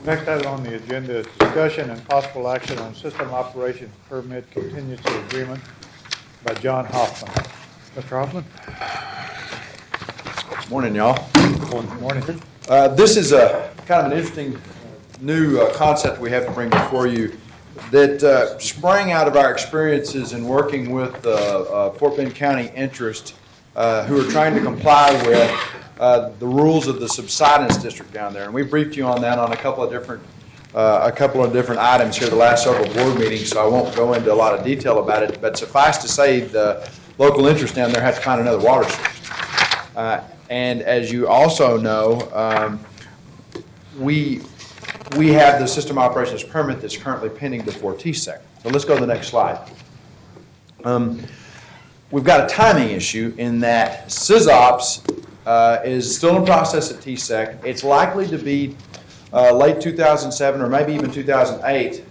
Next item on the agenda is discussion and possible action on system operations permit contingency agreement by John Hoffman. Mr. Hoffman? Morning, y'all. Good morning. This is a kind of an interesting new concept we have to bring before you that sprang out of our experiences in working with Fort Bend County interest who are trying to comply with the rules of the subsidence district down there. And we briefed you on that on a couple of different items here the last several board meetings, so I won't go into a lot of detail about it, but suffice to say the local interest down there has to find another water source. And as you also know, we have the system operations permit that's currently pending before TSEC. So let's go to the next slide. We've got a timing issue in that SysOps is still in process at TSEC. It's likely to be late 2007 or maybe even 2008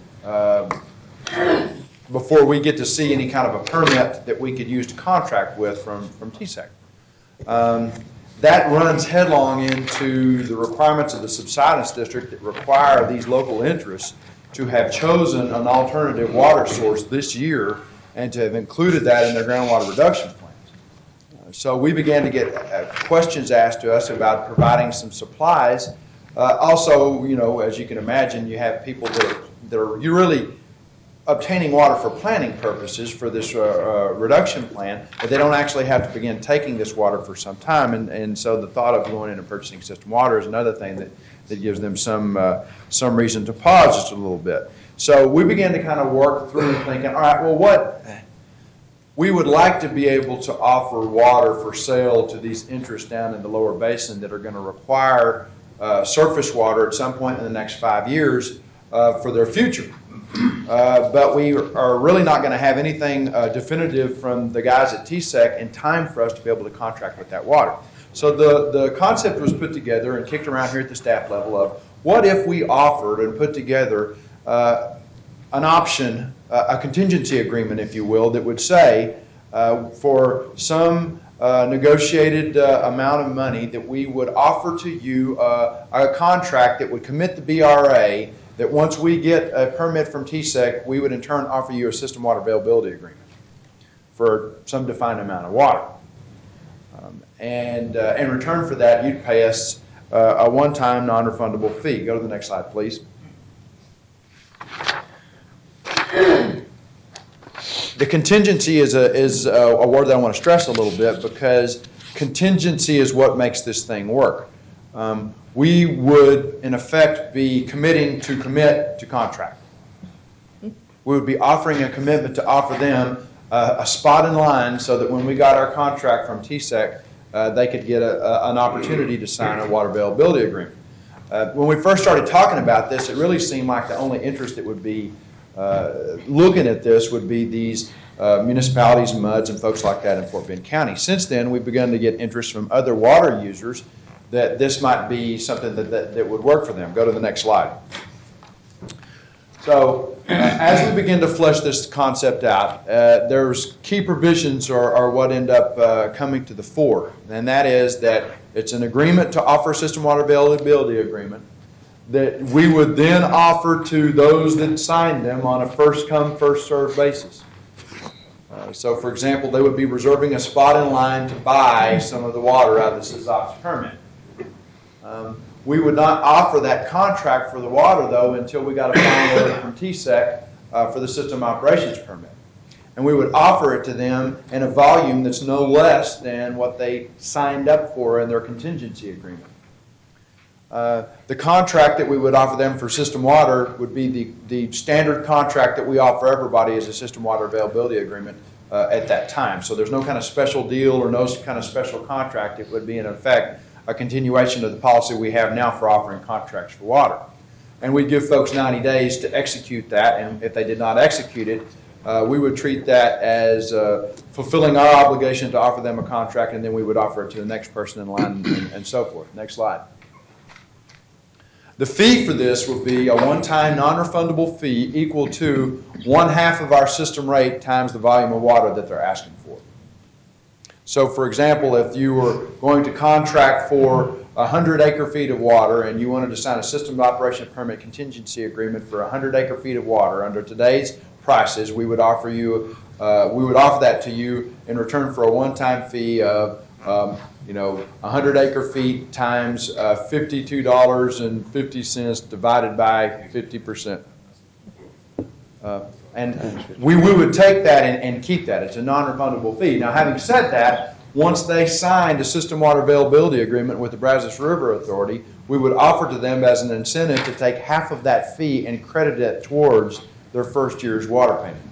before we get to see any kind of a permit that we could use to contract with from TSEC. That runs headlong into the requirements of the subsidence district that require these local interests to have chosen an alternative water source this year and to have included that in their groundwater reduction plans. So we began to get questions asked to us about providing some supplies. Also, you know, as you can imagine, you have people you're really obtaining water for planning purposes for this reduction plan, but they don't actually have to begin taking this water for some time. And so the thought of going in and purchasing system water is another thing that gives them some reason to pause just a little bit. So we began to kind of work through thinking, all right, well, we would like to be able to offer water for sale to these interests down in the lower basin that are going to require surface water at some point in the next 5 years for their future. But we are really not going to have anything definitive from the guys at TSEC in time for us to be able to contract with that water. So the concept was put together and kicked around here at the staff level of what if we offered and put together an option, a contingency agreement, if you will, that would say for some negotiated amount of money that we would offer to you a contract that would commit the BRA that once we get a permit from TSEC, we would in turn offer you a system water availability agreement for some defined amount of water. And in return for that, you'd pay us a one-time non-refundable fee. Go to the next slide, please. The contingency is a word that I want to stress a little bit because contingency is what makes this thing work. We would, in effect, be committing to commit to contract. We would be offering a commitment to offer them a spot in line so that when we got our contract from TSEC, they could get an opportunity to sign a water availability agreement. When we first started talking about this, it really seemed like the only interest that would be looking at this would be these municipalities and MUDs and folks like that in Fort Bend County. Since then, we've begun to get interest from other water users that this might be something that would work for them. Go to the next slide. So as we begin to flesh this concept out, there's key provisions are what end up coming to the fore, and that is that it's an agreement to offer a system water availability agreement that we would then offer to those that sign them on a first-come, first-served basis. So, for example, they would be reserving a spot in line to buy some of the water out of the SysOps permit. We would not offer that contract for the water, though, until we got a final order from TSEC for the system operations permit. And we would offer it to them in a volume that's no less than what they signed up for in their contingency agreement. The contract that we would offer them for system water would be the standard contract that we offer everybody as a system water availability agreement at that time. So there's no kind of special deal or no kind of special contract. It would be, in effect, a continuation of the policy we have now for offering contracts for water. And we'd give folks 90 days to execute that, and if they did not execute it, we would treat that as fulfilling our obligation to offer them a contract, and then we would offer it to the next person in line and so forth. Next slide. The fee for this would be a one-time non-refundable fee equal to 1/2 of our system rate times the volume of water that they're asking for. So for example, if you were going to contract for 100 acre-feet of water and you wanted to sign a system operation permit contingency agreement for 100 acre-feet of water under today's prices, we would offer that to you in return for a one-time fee of 100 acre-feet times $52.50 divided by 50%. And we would take that and keep that. It's a non-refundable fee. Now, having said that, once they signed a system water availability agreement with the Brazos River Authority, we would offer to them as an incentive to take half of that fee and credit it towards their first year's water payment.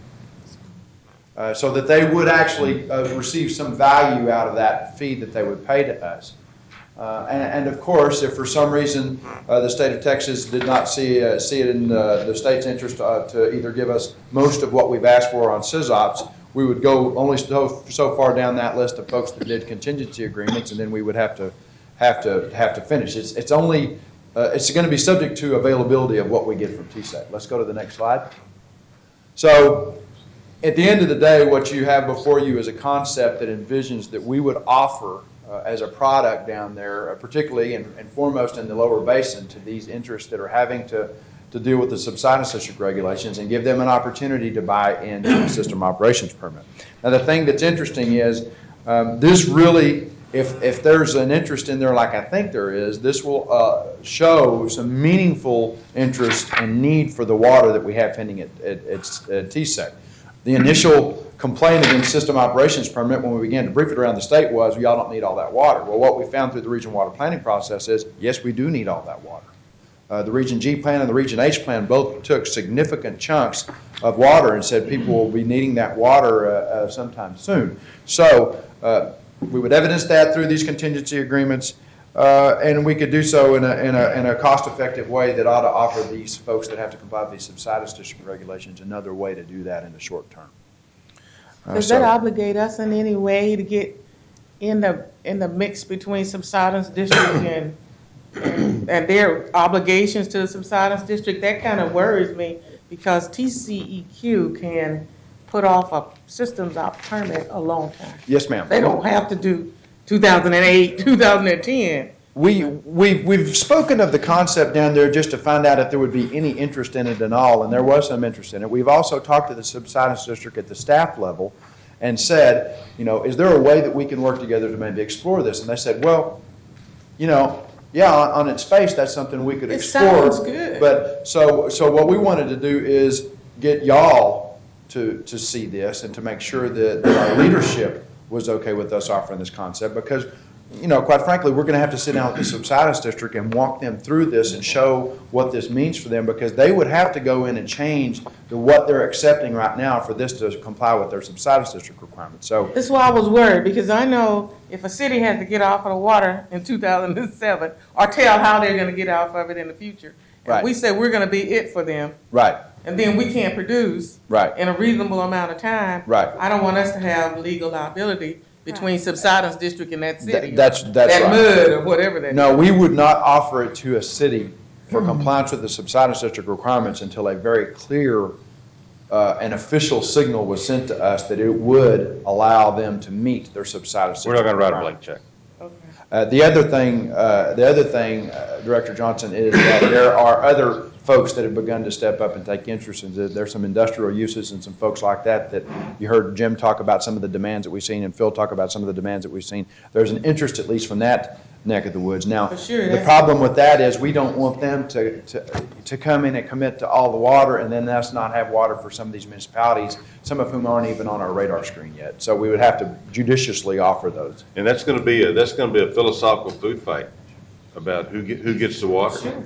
So that they would actually receive some value out of that fee that they would pay to us. And of course, if for some reason the state of Texas did not see it in the state's interest to either give us most of what we've asked for on SysOps, we would go only so far down that list of folks that did contingency agreements, and then we would have to finish. It's going to be subject to availability of what we get from TSEC. Let's go to the next slide. So, at the end of the day, what you have before you is a concept that envisions that we would offer as a product down there, particularly and foremost in the lower basin, to these interests that are having to deal with the subsidence district regulations and give them an opportunity to buy into the system operations permit. Now, the thing that's interesting is this really, if there's an interest in there like I think there is, this will show some meaningful interest and need for the water that we have pending at TSEC. The initial complaint against system operations permit when we began to brief it around the state was, y'all don't need all that water. Well, what we found through the region water planning process is, yes, we do need all that water. The Region G plan and the Region H plan both took significant chunks of water and said people will be needing that water sometime soon. So we would evidence that through these contingency agreements, and we could do so in a cost-effective way that ought to offer these folks that have to comply with these subsidence district regulations another way to do that in the short term. Does that obligate us in any way to get in the mix between subsidence district and their obligations to the subsidence district? That kind of worries me because TCEQ can put off a systems op permit a long time. Yes, ma'am. They don't have to do 2008, 2010. We've spoken of the concept down there just to find out if there would be any interest in it at all, and there was some interest in it. We've also talked to the subsidence district at the staff level and said, is there a way that we can work together to maybe explore this? And they said, well, yeah, on its face, that's something we could explore. It sounds good. But so what we wanted to do is get y'all to see this and to make sure that our leadership was okay with us offering this concept because, quite frankly, we're going to have to sit down with the subsidence district and walk them through this and show what this means for them because they would have to go in and change what they're accepting right now for this to comply with their subsidence district requirements. So that's why I was worried because I know if a city has to get off of the water in 2007 or tell how they're going to get off of it in the future, and right. we say we're going to be it for them, right. and then we can't produce right. in a reasonable amount of time, right. I don't want us to have legal liability between subsidence district and that city. That's that right. mud or whatever that No, is. we would not offer it to a city for compliance with the subsidence district requirements until a very clear and official signal was sent to us that it would allow them to meet their subsidence district. We're not going to write a blank check. Okay. The other thing, Director Johnson, is that there are other folks that have begun to step up and take interest in it. There's some industrial uses and some folks like that you heard Jim talk about some of the demands that we've seen and Phil talk about some of the demands that we've seen. There's an interest at least from that neck of the woods. Now, the problem with that is we don't want them to come in and commit to all the water and then us not have water for some of these municipalities, some of whom aren't even on our radar screen yet. So we would have to judiciously offer those. And that's going to be a philosophical food fight about who gets the water. Sure.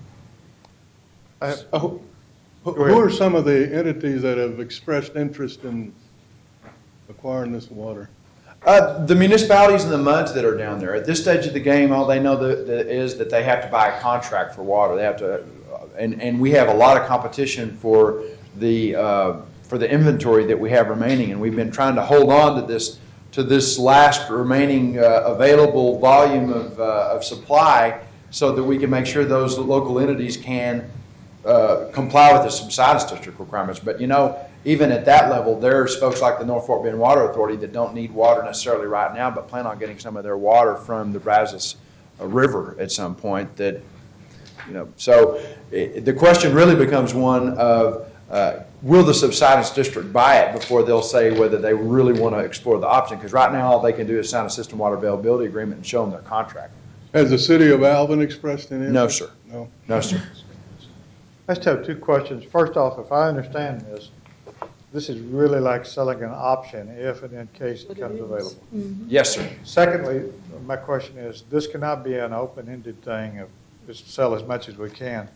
Who are some of the entities that have expressed interest in acquiring this water? The municipalities and the MUDs that are down there. At this stage of the game, all they know is that they have to buy a contract for water. They have to, and we have a lot of competition for the inventory that we have remaining, and we've been trying to hold on to this last remaining available volume of supply so that we can make sure those local entities can comply with the subsidence district requirements. But even at that level, there's folks like the North Fort Bend Water Authority that don't need water necessarily right now, but plan on getting some of their water from the Brazos River at some point. That, so the question really becomes one of will the subsidence district buy it before they'll say whether they really want to explore the option? Because right now all they can do is sign a system water availability agreement and show them their contract. Has the city of Alvin expressed any interest? No, sir. No. No, sir. I just have two questions. First off, if I understand this is really like selling an option if and in case it becomes available. Yes, sir. Secondly, my question is, this cannot be an open-ended thing of just sell as much as we can.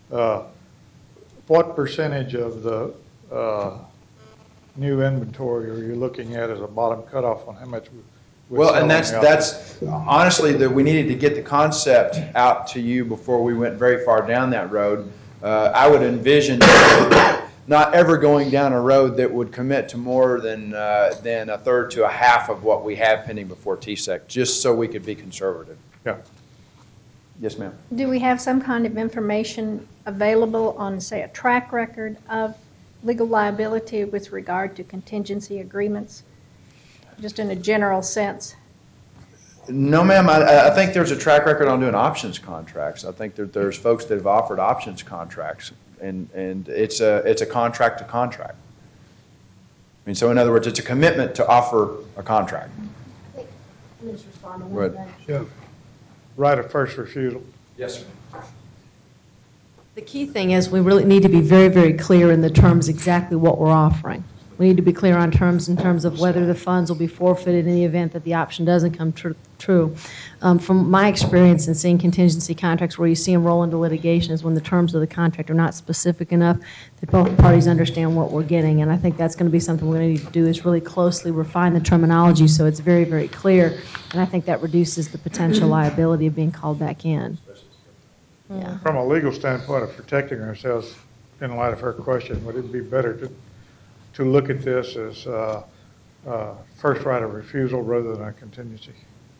What percentage of the new inventory are you looking at as a bottom cutoff on how much we're Well, selling and out that's honestly that we needed to get the concept out to you before we went very far down that road. I would envision not ever going down a road that would commit to more than a third to a half of what we have pending before TSEC, just so we could be conservative. Yeah. Yes, ma'am. Do we have some kind of information available on, say, a track record of legal liability with regard to contingency agreements, just in a general sense? No, ma'am. I think there's a track record on doing options contracts. I think that there's folks that have offered options contracts, and it's a contract to contract. I mean, so in other words, it's a commitment to offer a contract. Let me just respond to Right. one thing. Yeah. Right of first refusal. Yes, sir. The key thing is we really need to be very, very clear in the terms exactly what we're offering. We need to be clear on terms in terms of whether the funds will be forfeited in the event that the option doesn't come true. From my experience in seeing contingency contracts where you see them roll into litigation is when the terms of the contract are not specific enough that both parties understand what we're getting. And I think that's going to be something we're going to need to do is really closely refine the terminology so it's very, very clear. And I think that reduces the potential liability of being called back in. Yeah. From a legal standpoint of protecting ourselves, in light of her question, would it be better to look at this as first right of refusal rather than a contingency?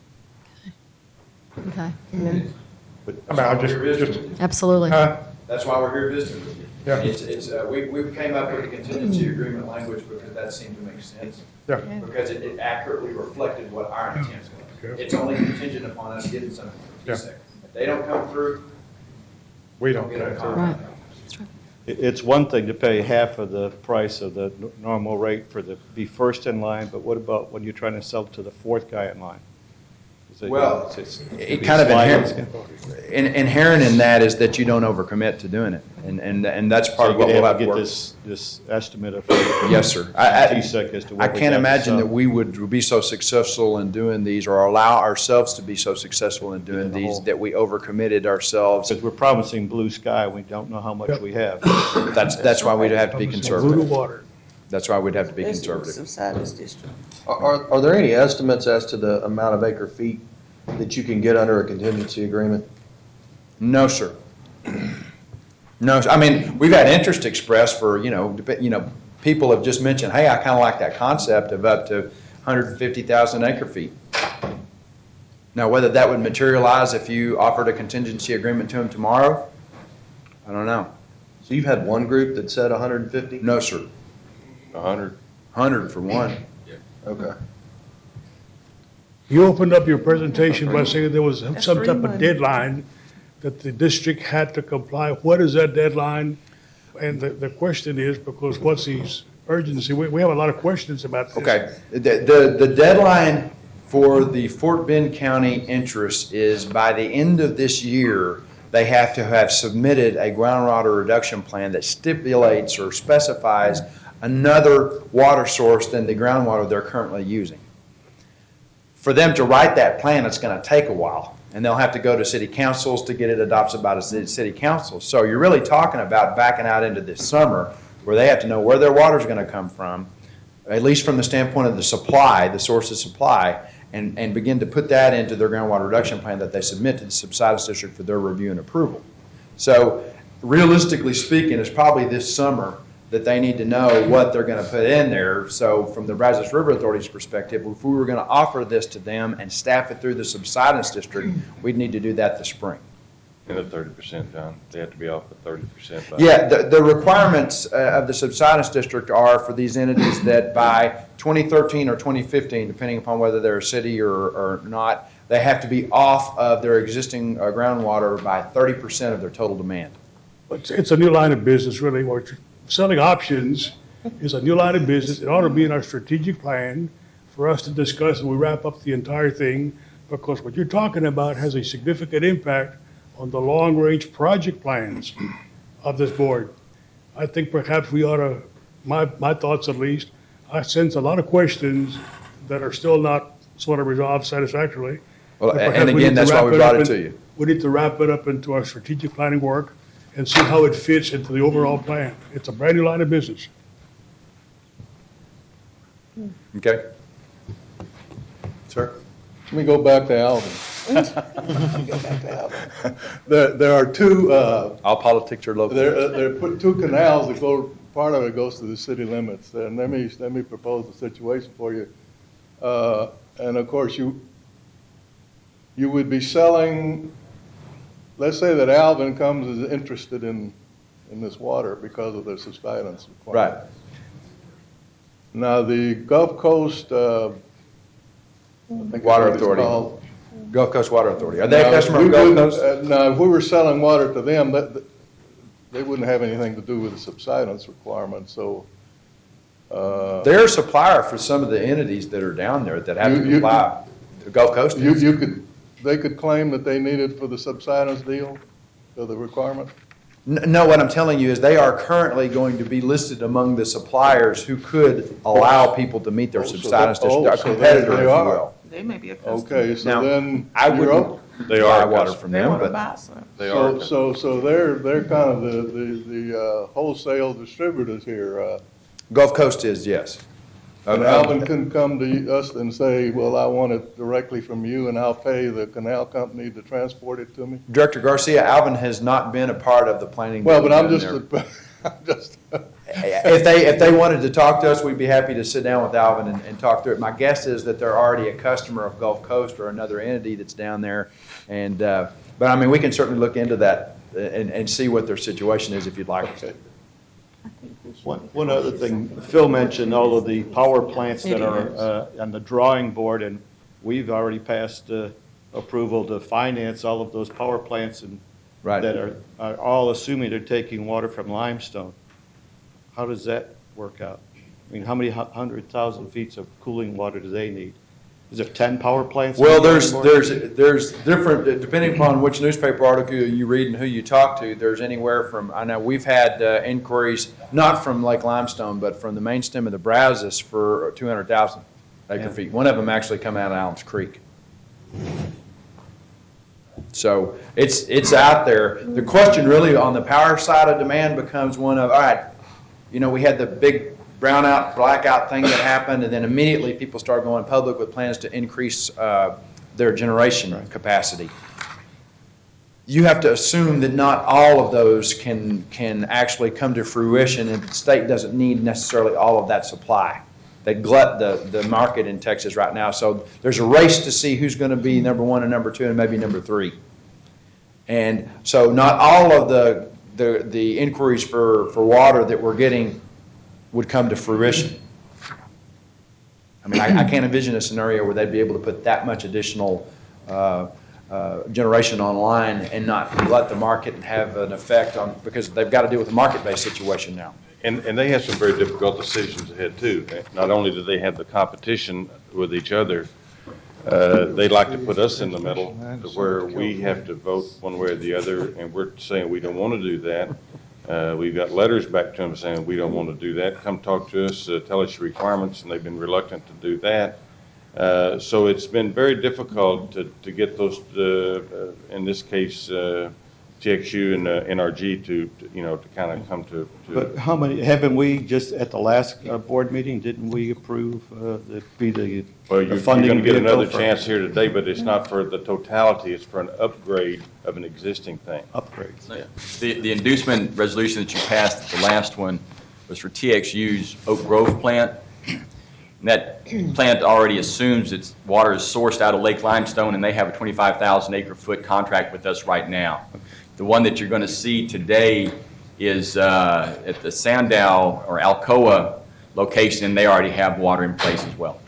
Okay. I mean, Absolutely. That's why we're here visiting with you. Yeah. We came up with a contingency agreement language because that seemed to make sense. Yeah. Because it accurately reflected what our intent was. Okay. It's only contingent upon us getting something from TSEC. If they don't come through, we don't get get a it. contract. Right. It's one thing to pay half of the price of the normal rate for the be first in line, but what about when you're trying to sell to the fourth guy in line? Well, it kind of inherent in that is that you don't overcommit to doing it, and that's part of what we'll have to get work. this estimate of Yes, sir. TSEC as to what I we can't have to imagine sell. that we would be so successful in doing these, or allow ourselves to be so successful in doing In the these, hole. that we overcommitted ourselves. Because we're promising blue sky, we don't know how much we have. That's why we'd have to be conservative. water. That's why we'd have to be Especially with conservative. Subsidence district. Are there any estimates as to the amount of acre feet that you can get under a contingency agreement? No, sir. No, I mean, we've had interest expressed for, people have just mentioned, hey, I kind of like that concept of up to 150,000 acre feet. Now, whether that would materialize if you offered a contingency agreement to them tomorrow, I don't know. So you've had one group that said 150? No, sir. 100. 100 for one. Okay. You opened up your presentation by saying there was some free type of money. deadline that the district had to comply. What is that deadline? And the question is, because what's the urgency? We have a lot of questions about this. Okay. The deadline for the Fort Bend County interest is by the end of this year, they have to have submitted a groundwater reduction plan that stipulates or specifies another water source than the groundwater they're currently using. For them to write that plan, it's going to take a while, and they'll have to go to city councils to get it adopted by the city council. So you're really talking about backing out into this summer where they have to know where their water is going to come from, at least from the standpoint of the supply, the source of supply, and begin to put that into their groundwater reduction plan that they submit to the subsidence district for their review and approval. So realistically speaking, it's probably this summer that they need to know what they're going to put in there. So from the Brazos River Authority's perspective, if we were going to offer this to them and staff it through the subsidence district, we'd need to do that this spring. And the 30%, John, they have to be off at 30% by. Yeah, the requirements of the subsidence district are for these entities that by 2013 or 2015, depending upon whether they're a city or not, they have to be off of their existing groundwater by 30% of their total demand. It's a new line of business, really. Selling options is a new line of business. It ought to be in our strategic plan for us to discuss when we wrap up the entire thing, because what you're talking about has a significant impact on the long-range project plans of this board. I think perhaps we ought to, my thoughts at least, I sense a lot of questions that are still not sort of resolved satisfactorily. Well, and again, that's why we brought it to you. We need to wrap it up into our strategic planning work and see how it fits into the overall plan. It's a brand new line of business. Okay. Sir? Let me go back to Alvin. There are two. All politics are local. There are put two canals that go. Part of it goes to the city limits. And let me propose a situation for you. And of course, you would be selling. Let's say that Alvin comes is interested in this water because of their subsidence requirement. Right. Now the Gulf Coast. Water Authority. Gulf Coast Water Authority. Are they a customer of Gulf Coast? Now, if we were selling water to them, they wouldn't have anything to do with the subsidence requirement. So they're a supplier for some of the entities that are down there that have to comply. The Gulf Coast. They could claim that they need it for the subsidence deal, for the requirement. No, what I'm telling you is they are currently going to be listed among the suppliers who could allow people to meet their subsidence district, a competitor, if you will. They may be a customer. Okay, so Now, then I wouldn't They buy are water from They them, want to but buy some. They are. So they're kind of the wholesale distributors here. Gulf Coast is, yes. And Alvin couldn't come to us and say, well, I want it directly from you and I'll pay the canal company to transport it to me? Director Garcia, Alvin has not been a part of the planning. Well, but I'm just if they wanted to talk to us, we'd be happy to sit down with Alvin and talk through it. My guess is that they're already a customer of Gulf Coast or another entity that's down there. And but I mean, we can certainly look into that and see what their situation is if you'd like. Okay. One other thing, Phil mentioned all of the power plants that are on the drawing board, and we've already passed approval to finance all of those power plants and that are all assuming they're taking water from limestone. How does that work out? I mean, how many 100,000 feet of cooling water do they need? Is there 10 power plants? Well, there's different, depending upon which newspaper article you read and who you talk to, there's anywhere from, I know we've had inquiries, not from Lake Limestone, but from the main stem of the Brazos for 200,000 acre feet. One of them actually come out of Allen's Creek. So it's out there. The question really on the power side of demand becomes one of, all right, you know, we had the big brownout, blackout thing that happened, and then immediately people started going public with plans to increase their generation capacity. You have to assume that not all of those can actually come to fruition, and the state doesn't need necessarily all of that supply. They glut the market in Texas right now, so there's a race to see who's going to be number one and number two and maybe number three. And so not all of the inquiries for water that we're getting would come to fruition. I mean, I can't envision a scenario where they'd be able to put that much additional generation online and not glut the market and have an effect on, because they've got to deal with a market-based situation now. And they have some very difficult decisions ahead too. Not only do they have the competition with each other, they like to put us in the middle to where we have to vote one way or the other, and we're saying we don't want to do that. We've got letters back to them saying we don't want to do that. Come talk to us, tell us your requirements, and they've been reluctant to do that. So it's been very difficult to get those, in this case, TXU and NRG to kind of come to. But how many, haven't we just at the last board meeting, didn't we approve the funding? Well, you're going to get another chance here today, but it's not for the totality, it's for an upgrade of an existing thing. Upgrades. Yeah. The inducement resolution that you passed, the last one, was for TXU's Oak Grove plant. And that plant already assumes its water is sourced out of Lake Limestone, and they have a 25,000 acre foot contract with us right now. The one that you're going to see today is at the Sandow or Alcoa location, and they already have water in place as well.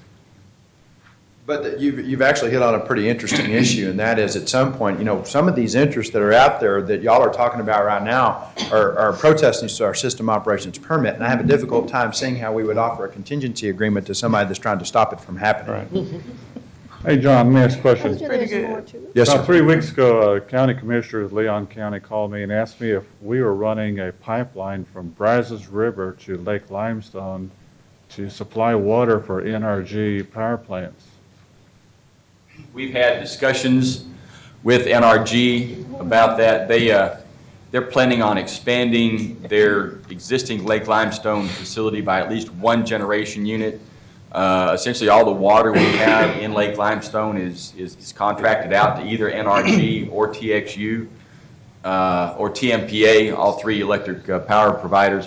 But you've actually hit on a pretty interesting issue, and that is at some point, some of these interests that are out there that y'all are talking about right now are protesting to our system operations permit, and I have a difficult time seeing how we would offer a contingency agreement to somebody that's trying to stop it from happening. Hey, John, let me ask a question. There's more to it. Yes, About sir. 3 weeks ago, County Commissioner of Leon County called me and asked me if we were running a pipeline from Brazos River to Lake Limestone to supply water for NRG power plants. We've had discussions with NRG about that. They're planning on expanding their existing Lake Limestone facility by at least 1 generation unit. Essentially, all the water we have in Lake Limestone is contracted out to either NRG or TXU or TMPA, all 3 electric power providers.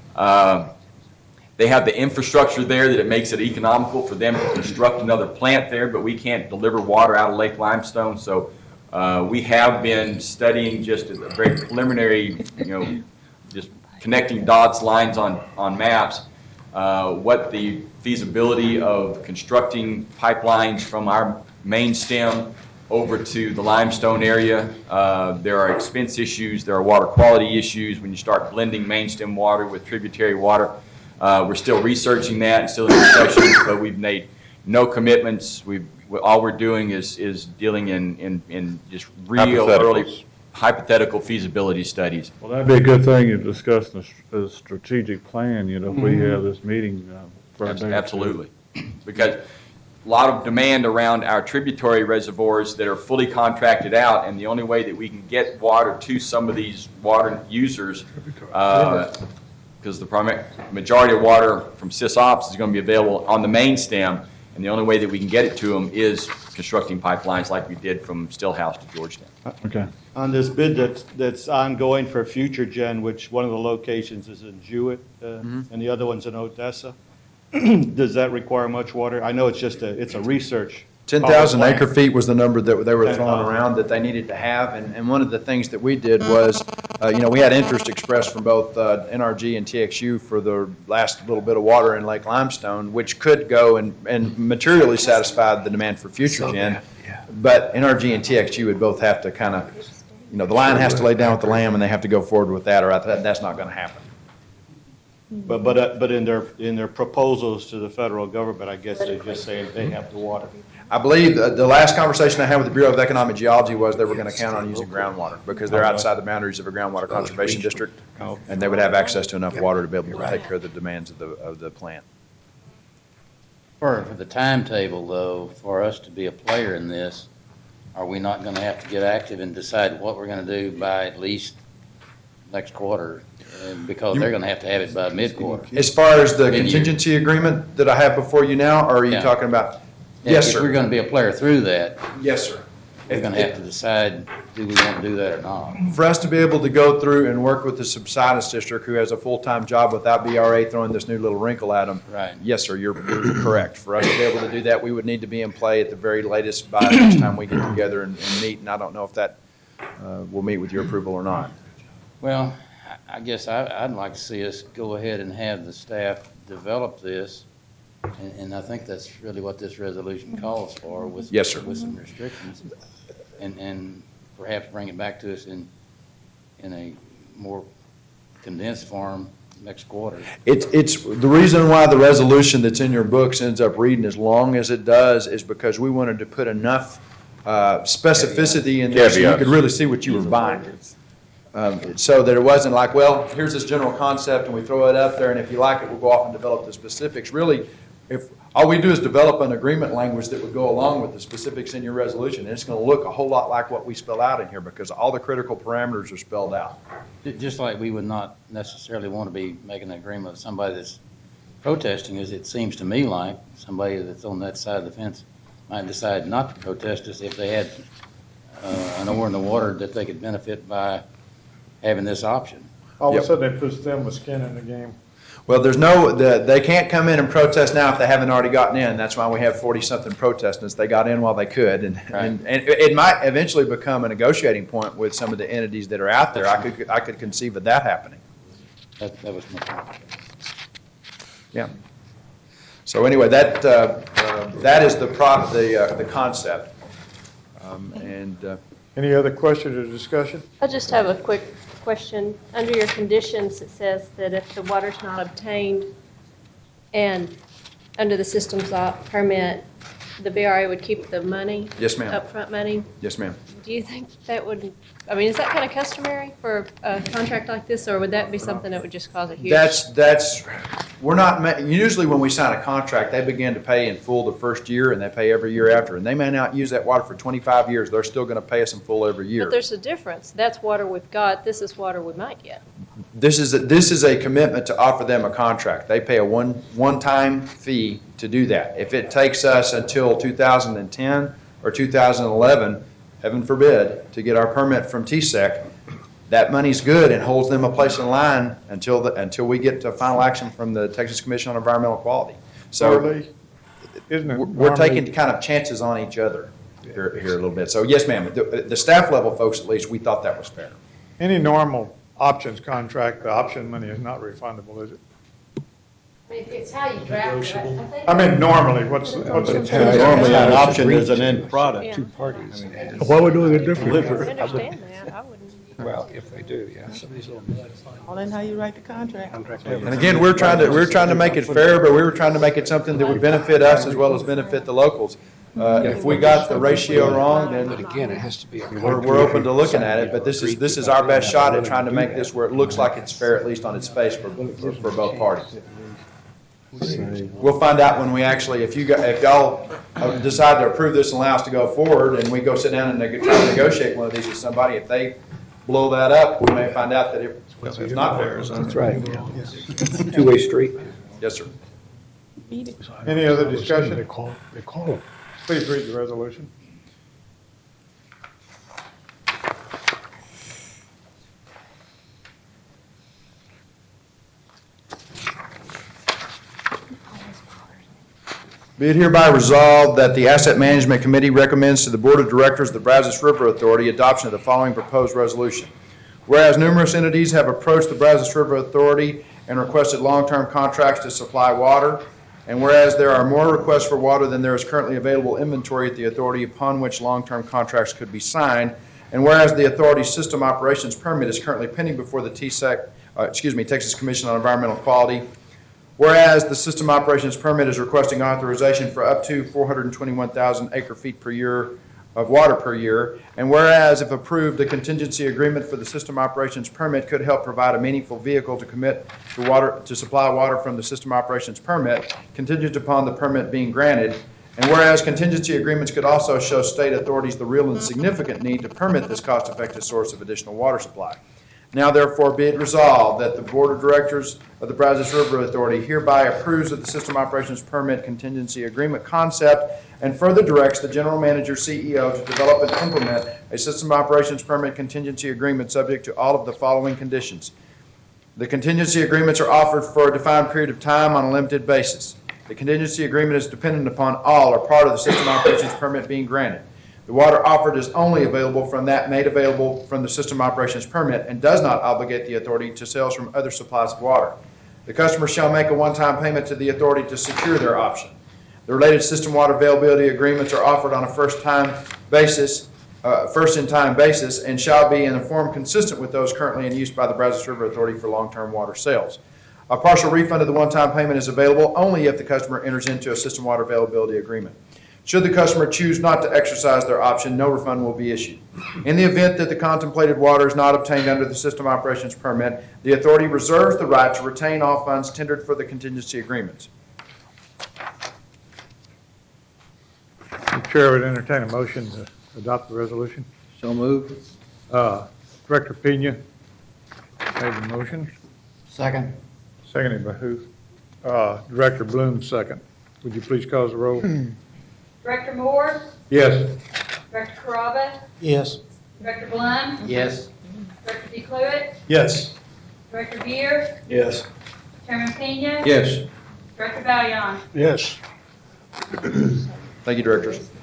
They have the infrastructure there that it makes it economical for them to construct another plant there, but we can't deliver water out of Lake Limestone. So we have been studying just a very preliminary, just connecting dots, lines on maps, what the feasibility of constructing pipelines from our main stem over to the limestone area. There are expense issues, there are water quality issues when you start blending main stem water with tributary water. We're still researching that and still in discussions, but we've made no commitments. All we're doing is dealing in just real early hypothetical feasibility studies. Well, that'd be a good thing to discuss in a strategic plan, if we have this meeting for a day. Absolutely. Because a lot of demand around our tributary reservoirs that are fully contracted out, and the only way that we can get water to some of these water users, because the majority of water from SysOps is going to be available on the main stem, and the only way that we can get it to them is constructing pipelines like we did from Stillhouse to Georgetown. Okay. On this bid that's ongoing for Future Gen, which one of the locations is in Jewett, and the other one's in Odessa, does that require much water? I know it's a research. 10,000 acre feet was the number that they were throwing around that they needed to have, and one of the things that we did was, we had interest expressed from both NRG and TXU for the last little bit of water in Lake Limestone, which could go and materially satisfy the demand for Future Gen. But NRG and TXU would both have to kind of, the line has to lay down with the lamb, and they have to go forward with that, or that's not going to happen. But in their proposals to the federal government, I guess they're just saying they have the water. I believe the last conversation I had with the Bureau of Economic Geology was they were going to count on using groundwater because they're outside the boundaries of a groundwater conservation district, and they would have access to enough water to be able to take care of the demands of the plant. For the timetable, though, for us to be a player in this, are we not going to have to get active and decide what we're going to do by at least next quarter? Because they're going to have it by mid-quarter. As far as the contingency agreement that I have before you now, or are you talking about? Yes, sir. If we're going to be a player through that, yes, sir. We're going to have to decide, do we want to do that or not? For us to be able to go through and work with the subsidence district who has a full-time job without BRA throwing this new little wrinkle at them, right? Yes, sir, you're correct. For us to be able to do that, we would need to be in play at the very latest by the next time we get together and meet, and I don't know if that will meet with your approval or not. Well, I guess I'd like to see us go ahead and have the staff develop this, and I think that's really what this resolution calls for with, yes, sir, with some restrictions, and perhaps bring it back to us in a more condensed form next quarter. It's the reason why the resolution that's in your books ends up reading as long as it does is because we wanted to put enough specificity in there so you could really see what you were buying. So that it wasn't like, well, here's this general concept and we throw it up there, and if you like it, we'll go off and develop the specifics. Really, if all we do is develop an agreement language that would go along with the specifics in your resolution, and it's going to look a whole lot like what we spell out in here because all the critical parameters are spelled out. Just like we would not necessarily want to be making an agreement with somebody that's protesting, as it seems to me like somebody that's on that side of the fence might decide not to protest us if they had an oar in the water that they could benefit by having this option. All of a sudden, it puts them with skin in the game. Well, they can't come in and protest now if they haven't already gotten in. That's why we have 40-something protesters. They got in while they could, and it might eventually become a negotiating point with some of the entities that are out there. I could conceive of that happening. That was my point. Yeah. So anyway, that is the concept. Any other questions or discussion? I just have a quick question. Under your conditions, it says that if the water's not obtained and under the systems permit, the BRA would keep the money? Yes, ma'am. Upfront money? Yes, ma'am. Do you think that would, I mean, is that kind of customary for a contract like this, or would that be something that would just cause a huge? We're not, usually when we sign a contract, they begin to pay in full the first year and they pay every year after. And they may not use that water for 25 years. They're still going to pay us in full every year. But there's a difference. That's water we've got. This is water we might get. This is a commitment to offer them a contract. They pay a one-time fee to do that. If it takes us until 2010 or 2011, heaven forbid, to get our permit from TSEC, that money's good and holds them a place in line until we get to final action from the Texas Commission on Environmental Quality. So we're taking kind of chances on each other here a little bit. So yes, ma'am, the staff level folks, at least, we thought that was fair. Any normal options contract, the option money is not refundable, is it? It's how you draft it. I mean, normally, what's Normally, an option is an end product. Yeah. Two parties. Why would we do it differently? I understand that. I wouldn't. Well, if they do, yeah. All in how you write the contract. And again, we're trying to make it fair, but we were trying to make it something that would benefit us as well as benefit the locals. If we got the ratio wrong, then But again, it has to be. we're open to looking at it. But this is our best shot at trying to make this where it looks like it's fair, at least on its face, for both parties. We'll find out when we actually, if y'all decide to approve this and allow us to go forward, and we go sit down and try to negotiate one of these with somebody, if they blow that up, we may find out that it's not fair. That's right. Two-way street. Yes, sir. Any other discussion? They call them. Please read the resolution. Be it hereby resolved that the Asset Management Committee recommends to the Board of Directors of the Brazos River Authority adoption of the following proposed resolution. Whereas numerous entities have approached the Brazos River Authority and requested long-term contracts to supply water, and whereas there are more requests for water than there is currently available inventory at the authority upon which long-term contracts could be signed, and whereas the authority's system operations permit is currently pending before the Texas Commission on Environmental Quality, whereas the system operations permit is requesting authorization for up to 421,000 acre-feet per year of water per year, and whereas, if approved, the contingency agreement for the system operations permit could help provide a meaningful vehicle to commit to supply water from the system operations permit, contingent upon the permit being granted, and whereas contingency agreements could also show state authorities the real and significant need to permit this cost-effective source of additional water supply. Now therefore be it resolved that the Board of Directors of the Brazos River Authority hereby approves of the System Operations Permit Contingency Agreement concept and further directs the General Manager CEO to develop and implement a System Operations Permit Contingency Agreement subject to all of the following conditions. The contingency agreements are offered for a defined period of time on a limited basis. The contingency agreement is dependent upon all or part of the System Operations Permit being granted. The water offered is only available from that made available from the System Operations Permit and does not obligate the authority to sales from other supplies of water. The customer shall make a one-time payment to the authority to secure their option. The related system water availability agreements are offered on a first-in-time basis, and shall be in a form consistent with those currently in use by the Brazos River Authority for long-term water sales. A partial refund of the one-time payment is available only if the customer enters into a system water availability agreement. Should the customer choose not to exercise their option, no refund will be issued. In the event that the contemplated water is not obtained under the System Operations Permit, the authority reserves the right to retain all funds tendered for the contingency agreements. The Chair would entertain a motion to adopt the resolution. So moved. Director Pena made the motion. Second. Seconded by who? Director Bloom, second. Would you please call the roll? Director Moore? Yes. Director Carrabba? Yes. Director Blum? Yes. Director DeCluitt? Yes. Director Beer? Yes. Chairman Pena? Yes. Director Valion? Yes. Thank you, directors.